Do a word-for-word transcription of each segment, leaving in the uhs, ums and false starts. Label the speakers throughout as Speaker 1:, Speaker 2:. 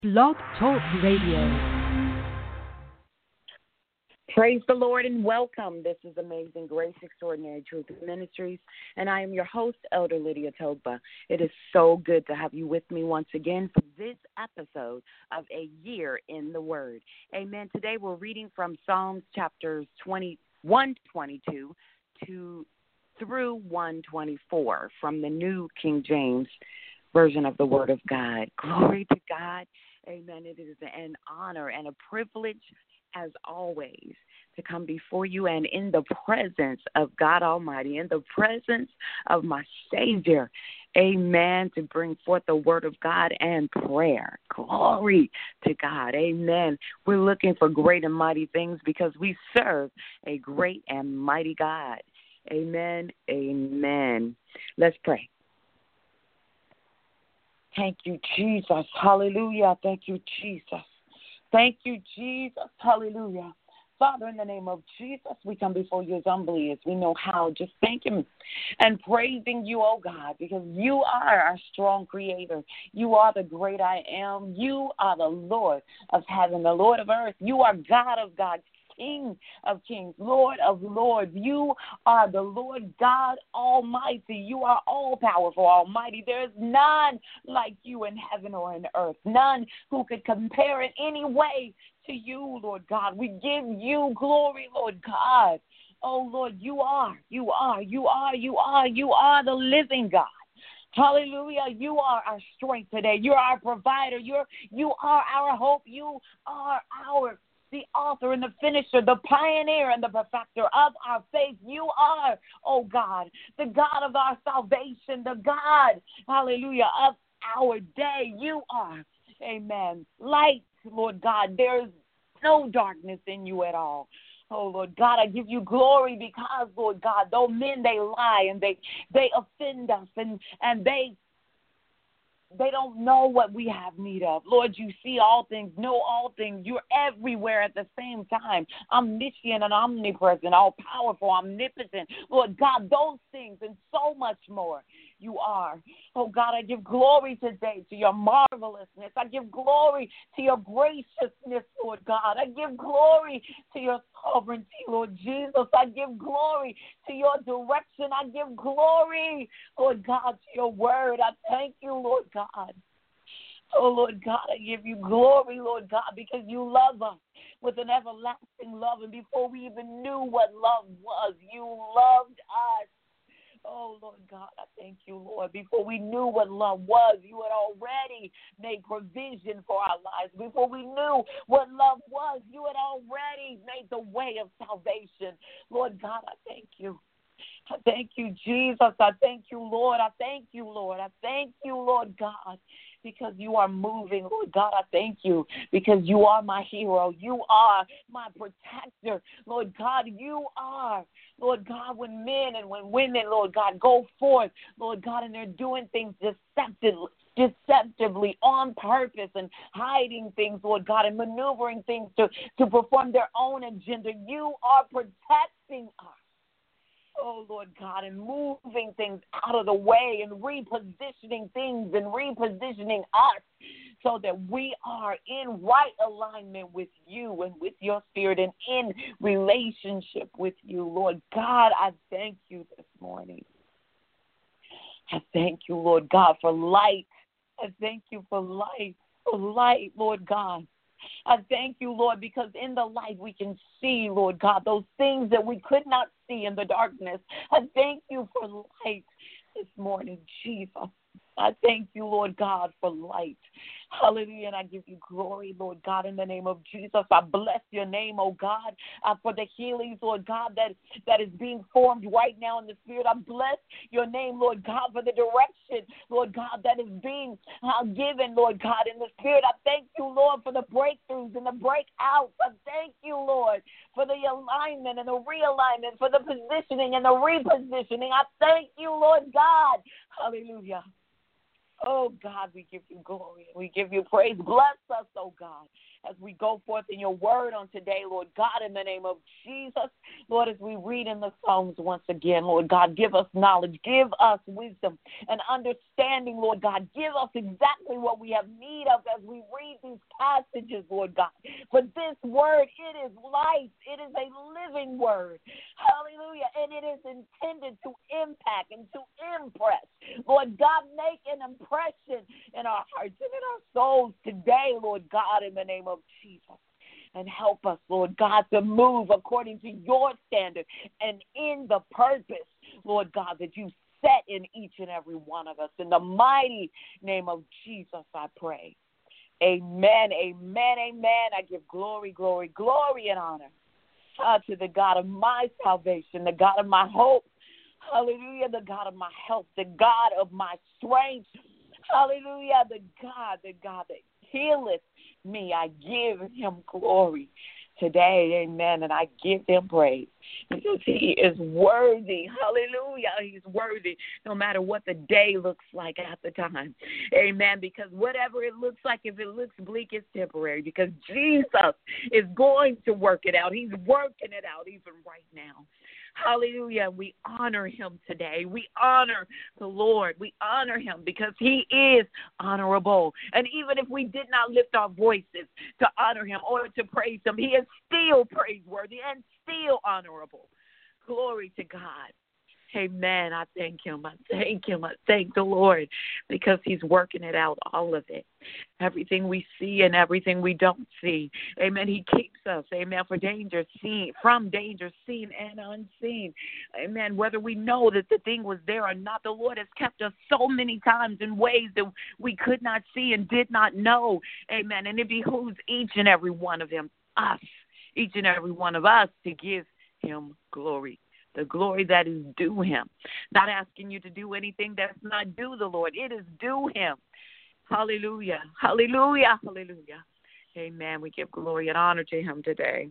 Speaker 1: Blog Talk Radio.
Speaker 2: Praise the Lord and welcome. This is Amazing Grace Extraordinary Truth Ministries, and I am your host, Elder Lydia Togba. It is so good to have you with me once again for this episode of A Year in the Word. Amen. Today we're reading from Psalms chapters twenty-one twenty-two to through one twenty-four from the New King James Version of the Word of God. Glory to God. Amen. It is an honor and a privilege, as always, to come before you and in the presence of God Almighty, in the presence of my Savior, amen, to bring forth the word of God and prayer. Glory to God, amen. We're looking for great and mighty things because we serve a great and mighty God. Amen, amen. Let's pray. Thank you, Jesus. Hallelujah. Thank you, Jesus. Thank you, Jesus. Hallelujah. Father, in the name of Jesus, we come before you as humbly as we know how. Just thanking and praising you, oh God, because you are our strong creator. You are the great I am. You are the Lord of heaven, the Lord of earth. You are God of gods, King of kings, Lord of lords. You are the Lord God Almighty. You are all-powerful, almighty. There is none like you in heaven or in earth, none who could compare in any way to you, Lord God. We give you glory, Lord God. Oh, Lord, you are, you are, you are, you are, you are the living God. Hallelujah. You are our strength today. You're our provider. You're, you are our hope. You are our the author and the finisher, the pioneer and the perfecter of our faith. You are, oh God, the God of our salvation, the God, hallelujah, of our day. You are, amen, light, Lord God. There's no darkness in you at all. Oh, Lord God, I give you glory because, Lord God, though men, they lie and they, they offend us and, and they They don't know what we have need of. Lord, you see all things, know all things. You're everywhere at the same time. Omniscient and omnipresent, all powerful, omnipotent. Lord God, those things and so much more you are. Oh God, I give glory today to your marvelousness. I give glory to your graciousness, Lord God. I give glory to your sovereignty, Lord Jesus. I give glory to your direction. I give glory, Lord God, to your word. I thank you, Lord God. Oh, Lord God, I give you glory, Lord God, because you love us with an everlasting love. And before we even knew what love was, you loved us. Oh, Lord God, I thank you, Lord. Before we knew what love was, you had already made provision for our lives. Before we knew what love was, you had already made the way of salvation. Lord God, I thank you. I thank you, Jesus. I thank you, Lord. I thank you, Lord. I thank you, Lord God, because you are moving. Lord God, I thank you because you are my hero. You are my protector. Lord God, you are, Lord God, when men and when women, Lord God, go forth, Lord God, and they're doing things deceptively. deceptively on purpose and hiding things, Lord God, and maneuvering things to, to perform their own agenda. You are protecting us. Oh, Lord God, and moving things out of the way and repositioning things and repositioning us so that we are in right alignment with you and with your spirit and in relationship with you. Lord God, I thank you this morning. I thank you, Lord God, for light. I thank you for light, for light, Lord God. I thank you, Lord, because in the light we can see, Lord God, those things that we could not see in the darkness. I thank you for light this morning, Jesus. I thank you, Lord God, for light. Hallelujah. And I give you glory, Lord God, in the name of Jesus. I bless your name, oh God, uh, for the healings, Lord God, that, that is being formed right now in the spirit. I bless your name, Lord God, for the direction, Lord God, that is being uh, given, Lord God, in the spirit. I thank you, Lord, for the breakthroughs and the breakouts. I thank you, Lord, for the alignment and the realignment, for the positioning and the repositioning. I thank you, Lord God. Hallelujah. Oh, God, we give you glory. We give you praise. Bless us, oh, God. as we go forth in your word on today, Lord God, in the name of Jesus. Lord, as we read in the Psalms once again, Lord God, give us knowledge, give us wisdom and understanding, Lord God. Give us exactly what we have need of as we read these passages, Lord God. For this word, it is life. It is a living word. Hallelujah. And it is intended to impact and to impress. Lord God, make an impression in our hearts and in our souls today, Lord God, in the name of Jesus. And help us, Lord God, to move according to your standard and in the purpose, Lord God, that you set in each and every one of us. In the mighty name of Jesus, I pray. Amen, amen, amen. I give glory, glory, glory and honor uh, to the God of my salvation, the God of my hope. Hallelujah, the God of my health, the God of my strength. Hallelujah, the God, the God that healeth me. I give him glory today, amen, and I give him praise because he is worthy. Hallelujah, he's worthy no matter what the day looks like at the time, amen, because whatever it looks like, if it looks bleak, it's temporary because Jesus is going to work it out. He's working it out even right now. Hallelujah. We honor him today. We honor the Lord. We honor him because he is honorable. And even if we did not lift our voices to honor him or to praise him, he is still praiseworthy and still honorable. Glory to God. Amen. I thank him. I thank him. I thank the Lord because he's working it out, all of it. Everything we see and everything we don't see. Amen. He keeps us. Amen. For danger seen, from danger seen and unseen. Amen. Whether we know that the thing was there or not, the Lord has kept us so many times in ways that we could not see and did not know. Amen. And it behooves each and every one of them, us, each and every one of us to give him glory. The glory that is due him. Not asking you to do anything that's not due the Lord. It is due him. Hallelujah. Hallelujah. Hallelujah. Amen. We give glory and honor to him today.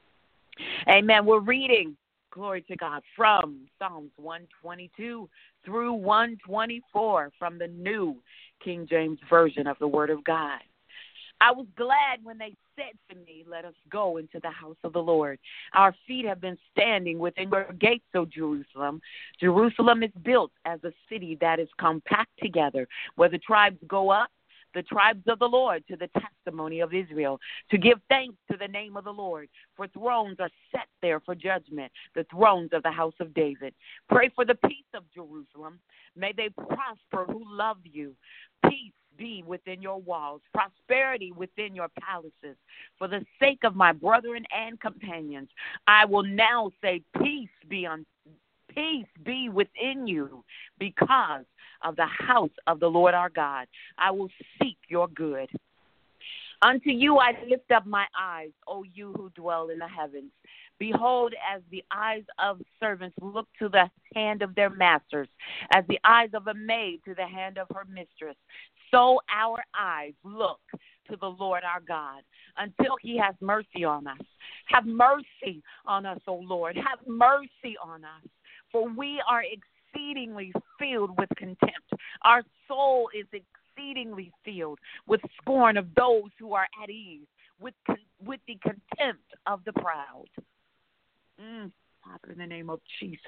Speaker 2: Amen. We're reading, glory to God, from Psalms one twenty-two through one twenty-four from the New King James Version of the Word of God. I was glad when they said to me, let us go into the house of the Lord. Our feet have been standing within your gates, O Jerusalem. Jerusalem is built as a city that is compact together, where the tribes go up, the tribes of the Lord, to the testimony of Israel, to give thanks to the name of the Lord. For thrones are set there for judgment, the thrones of the house of David. Pray for the peace of Jerusalem. May they prosper who love you. Peace be within your walls, prosperity within your palaces. For the sake of my brethren and companions, I will now say peace be on peace be within you because of the house of the Lord our God. I will seek your good. Unto you I lift up my eyes, O you who dwell in the heavens. Behold, as the eyes of servants look to the hand of their masters, as the eyes of a maid to the hand of her mistress, so our eyes look to the Lord our God until he has mercy on us. Have mercy on us, O Lord. Have mercy on us, for we are exceedingly filled with contempt. Our soul is exceedingly filled with scorn of those who are at ease, with con- with the contempt of the proud. Mm, Father, in the name of Jesus.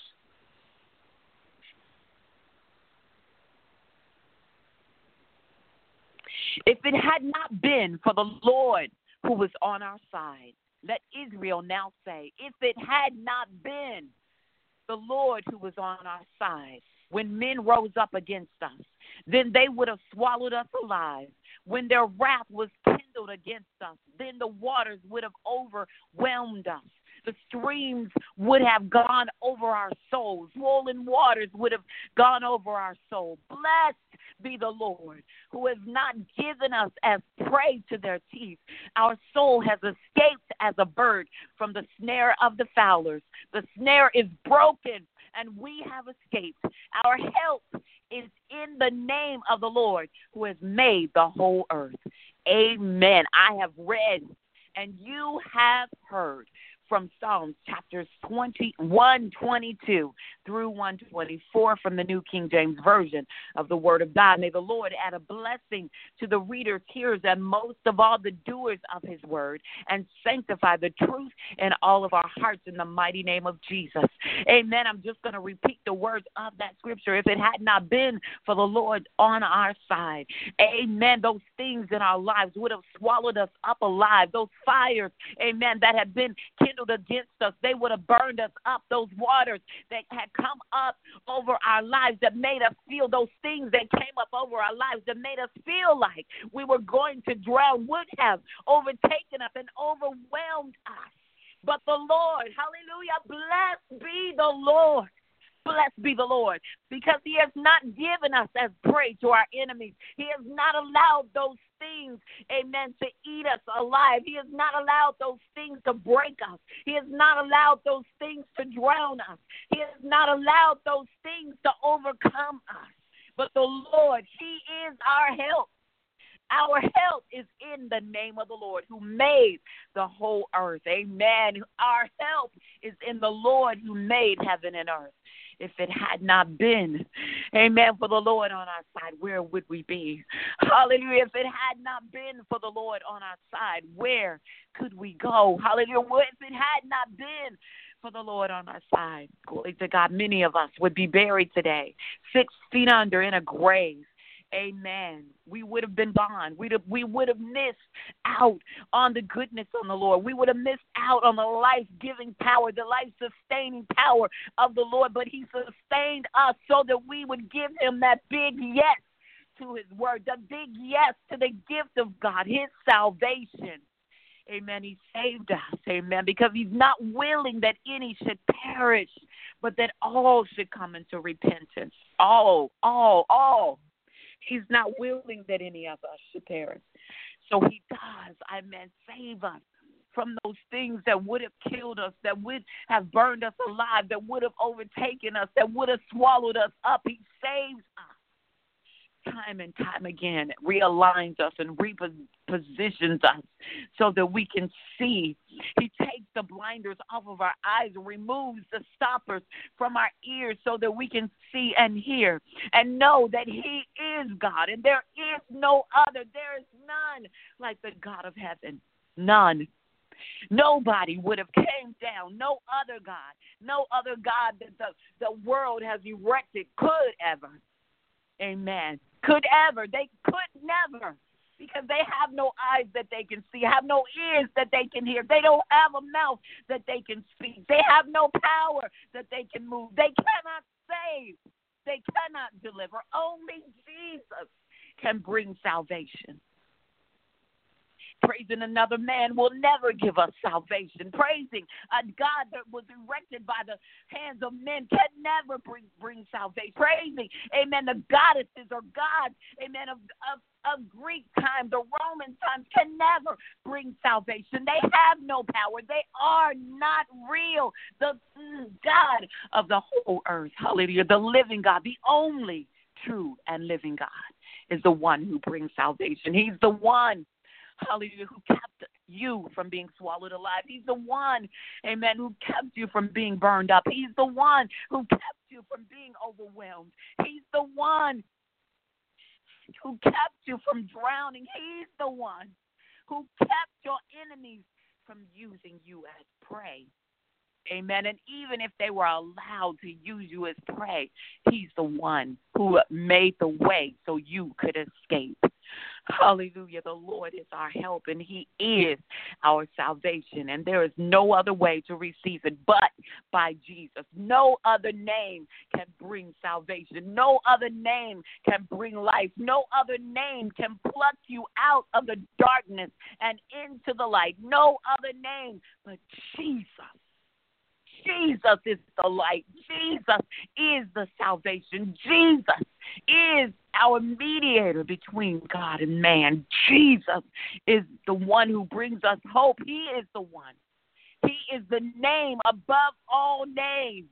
Speaker 2: If it had not been for the Lord who was on our side, let Israel now say, if it had not been the Lord who was on our side, when men rose up against us, then they would have swallowed us alive. When their wrath was kindled against us, then the waters would have overwhelmed us. The streams would have gone over our souls. Swollen waters would have gone over our soul. Blessed be the Lord, who has not given us as prey to their teeth. Our soul has escaped as a bird from the snare of the fowlers. The snare is broken, and we have escaped. Our help is in the name of the Lord, who has made the whole earth. Amen. I have read, and you have heard. from Psalms chapters twenty, one twenty-two through one twenty-four from the New King James Version of the Word of God. May the Lord add a blessing to the readers, hearers, and most of all the doers of his word, and sanctify the truth in all of our hearts in the mighty name of Jesus. Amen. I'm just going to repeat the words of that scripture. If it had not been for the Lord on our side, amen, those things in our lives would have swallowed us up alive. Those fires, amen, that had been kindled against us, they would have burned us up. Those waters that had come up over our lives that made us feel, those things that came up over our lives that made us feel like we were going to drown would have overtaken us and overwhelmed us. But the Lord, hallelujah, blessed be the Lord. Blessed be the Lord, because he has not given us as prey to our enemies. He has not allowed those things, amen, to eat us alive. He has not allowed those things to break us. He has not allowed those things to drown us. He has not allowed those things to overcome us. But the Lord, he is our help. Our help is in the name of the Lord who made the whole earth. Amen. Our help is in the Lord who made heaven and earth. If it had not been, amen, for the Lord on our side, where would we be? Hallelujah. If it had not been for the Lord on our side, where could we go? Hallelujah. If it had not been for the Lord on our side, glory to God, many of us would be buried today, six feet under in a grave. Amen. We would have been gone. We'd have, we would have missed out on the goodness of the Lord. We would have missed out on the life-giving power, the life-sustaining power of the Lord. But he sustained us so that we would give him that big yes to his word, the big yes to the gift of God, his salvation. Amen. He saved us. Amen. Because he's not willing that any should perish, but that all should come into repentance. All, all, all. He's not willing that any of us should perish. So he does, amen, save us from those things that would have killed us, that would have burned us alive, that would have overtaken us, that would have swallowed us up. He saves us time and time again, realigns us and repositions us so that we can see. He takes the blinders off of our eyes and removes the stoppers from our ears so that we can see and hear and know that he is God and there is no other. There is none like the God of heaven. None. Nobody would have came down. No other God. No other God that the, the world has erected could ever. Amen. Could ever. They could never, because they have no eyes that they can see, have no ears that they can hear. They don't have a mouth that they can speak. They have no power that they can move. They cannot save. They cannot deliver. Only Jesus can bring salvation. Praising another man will never give us salvation. Praising a God that was erected by the hands of men can never bring, bring salvation. Praising, amen, the goddesses or gods, amen, of, of, of Greek times, the Roman times can never bring salvation. They have no power. They are not real. The mm, God of the whole earth, hallelujah, the living God, the only true and living God is the one who brings salvation. He's the one, hallelujah, who kept you from being swallowed alive. He's the one, amen, who kept you from being burned up. He's the one who kept you from being overwhelmed. He's the one who kept you from drowning. He's the one who kept your enemies from using you as prey. Amen. And even if they were allowed to use you as prey, he's the one who made the way so you could escape. Hallelujah. The Lord is our help and he is our salvation. And there is no other way to receive it but by Jesus. No other name can bring salvation. No other name can bring life. No other name can pluck you out of the darkness and into the light. No other name but Jesus. Jesus is the light. Jesus is the salvation. Jesus is our mediator between God and man. Jesus is the one who brings us hope. He is the one. He is the name above all names.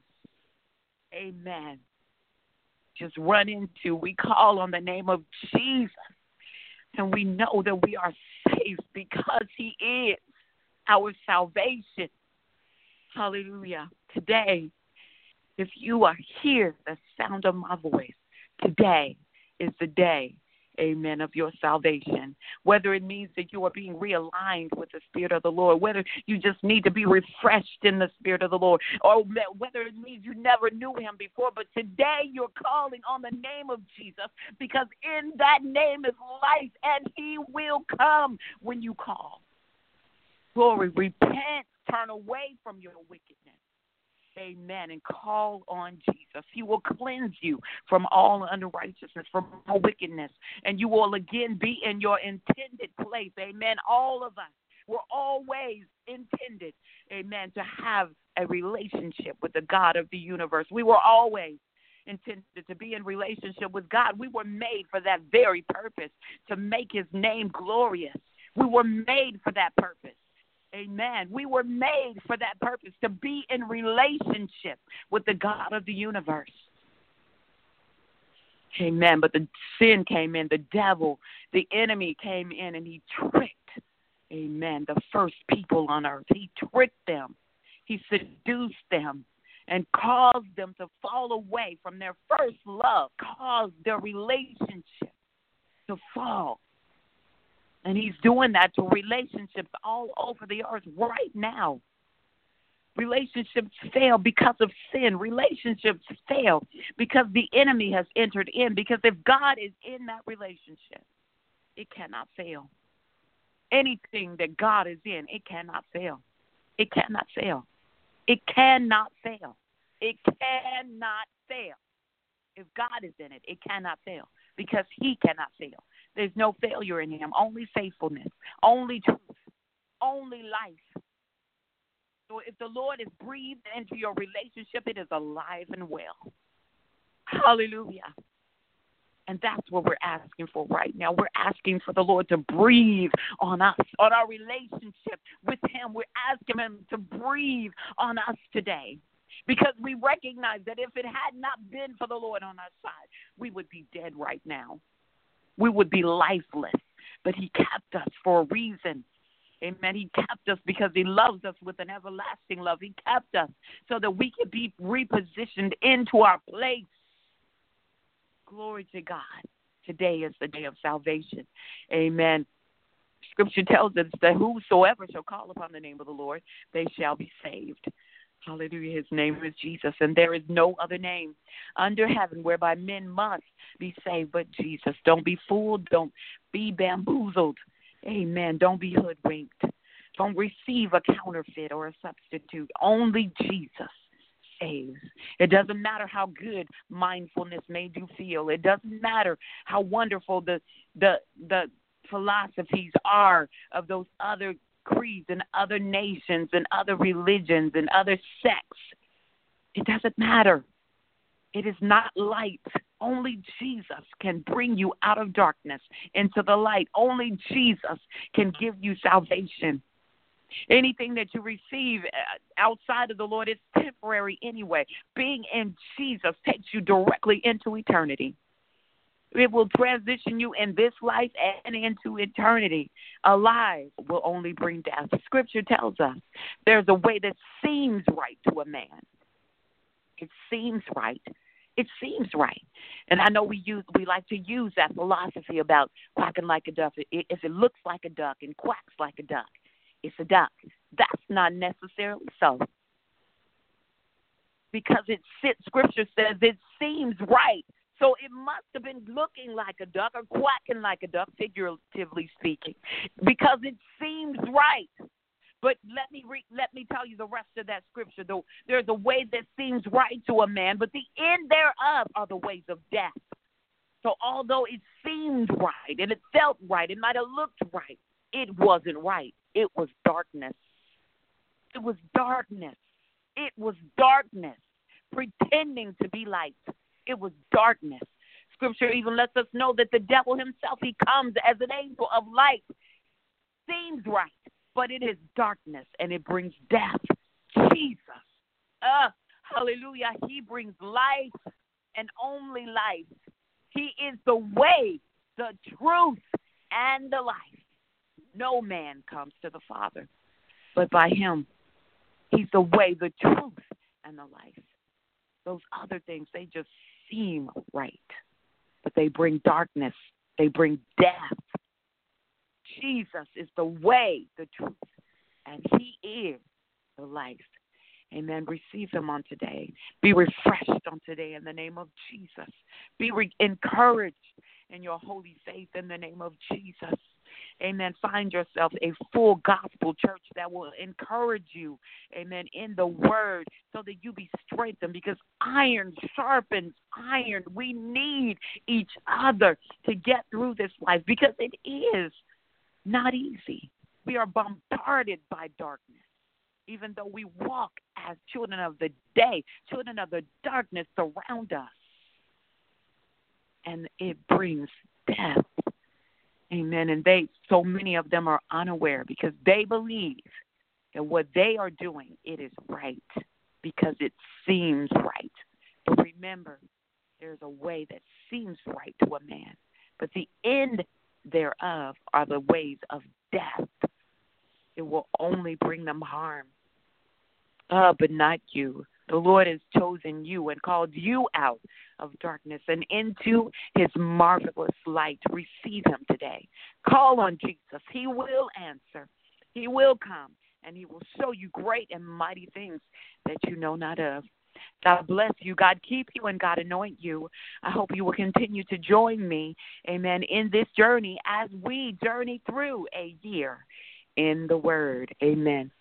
Speaker 2: Amen. Just run into, we call on the name of Jesus, and we know that we are safe because he is our salvation. Hallelujah. Today, if you are here, the sound of my voice, today is the day, amen, of your salvation. Whether it means that you are being realigned with the Spirit of the Lord, whether you just need to be refreshed in the Spirit of the Lord, or whether it means you never knew him before, but today you're calling on the name of Jesus, because in that name is life, and he will come when you call. Glory, repent, turn away from your wickedness. Amen. And call on Jesus. He will cleanse you from all unrighteousness, from all wickedness, and you will again be in your intended place. Amen. All of us were always intended, amen, to have a relationship with the God of the universe. We were always intended to be in relationship with God. We were made for that very purpose, to make his name glorious. We were made for that purpose. Amen. We were made for that purpose, to be in relationship with the God of the universe. Amen. But the sin came in, the devil, the enemy came in, and he tricked, amen, the first people on earth. He tricked them. He seduced them and caused them to fall away from their first love, caused their relationship to fall. And he's doing that to relationships all over the earth right now. Relationships fail because of sin. Relationships fail because the enemy has entered in. Because if God is in that relationship, it cannot fail. Anything that God is in, it cannot fail. It cannot fail. It cannot fail. It cannot fail. If God is in it, it cannot fail, because he cannot fail. There's no failure in him, only faithfulness, only truth, only life. So if the Lord is breathed into your relationship, it is alive and well. Hallelujah. And that's what we're asking for right now. We're asking for the Lord to breathe on us, on our relationship with him. We're asking him to breathe on us today, because we recognize that if it had not been for the Lord on our side, we would be dead right now. We would be lifeless. But he kept us for a reason. Amen. He kept us because he loves us with an everlasting love. He kept us so that we could be repositioned into our place. Glory to God. Today is the day of salvation. Amen. Scripture tells us that whosoever shall call upon the name of the Lord, they shall be saved. Hallelujah. His name is Jesus, and there is no other name under heaven whereby men must be saved but Jesus. Don't be fooled. Don't be bamboozled. Amen. Don't be hoodwinked. Don't receive a counterfeit or a substitute. Only Jesus saves. It doesn't matter how good mindfulness made you feel. It doesn't matter how wonderful the the the philosophies are of those other creeds and other nations and other religions and other sects. It doesn't matter. It is not light. Only Jesus can bring you out of darkness into the light. Only Jesus can give you salvation. Anything that you receive outside of the Lord is temporary anyway. Being in Jesus takes you directly into eternity. It will transition you in this life and into eternity. Alive will only bring death. Scripture tells us there's a way that seems right to a man. It seems right. It seems right. And I know we use we like to use that philosophy about quacking like a duck. If it looks like a duck and quacks like a duck, it's a duck. That's not necessarily so. Because it sits, Scripture says it seems right. So it must have been looking like a duck or quacking like a duck, figuratively speaking, because it seems right. But let me re- let me tell you the rest of that scripture. Though there's a way that seems right to a man, but the end thereof are the ways of death. So although it seemed right and it felt right, it might have looked right, it wasn't right. It was darkness. It was darkness. It was darkness, pretending to be light. It was darkness. Scripture even lets us know that the devil himself, he comes as an angel of light. Seems right, but it is darkness, and it brings death. Jesus. Uh, hallelujah. He brings life and only life. He is the way, the truth, and the life. No man comes to the Father but by him. He He's the way, the truth, and the life. Those other things, they just seem right, but they bring darkness. They bring death. Jesus is the way, the truth, and He is the life. Amen. Receive Him on today. Be refreshed on today in the name of Jesus. Be re- encouraged in your holy faith in the name of Jesus. Amen. Find yourself a full gospel church that will encourage you, amen, in the word so that you be strengthened, because iron sharpens iron. We need each other to get through this life, because it is not easy. We are bombarded by darkness. Even though we walk as children of the day, children of the darkness surround us. And it brings death. Amen. And they, so many of them are unaware because they believe that what they are doing, it is right because it seems right. But remember, there's a way that seems right to a man, but the end thereof are the ways of death. It will only bring them harm. Uh, but not you. The Lord has chosen you and called you out of darkness and into His marvelous light. Receive Him today. Call on Jesus. He will answer. He will come, and He will show you great and mighty things that you know not of. God bless you. God keep you, and God anoint you. I hope you will continue to join me, amen, in this journey as we journey through a year in the Word. Amen.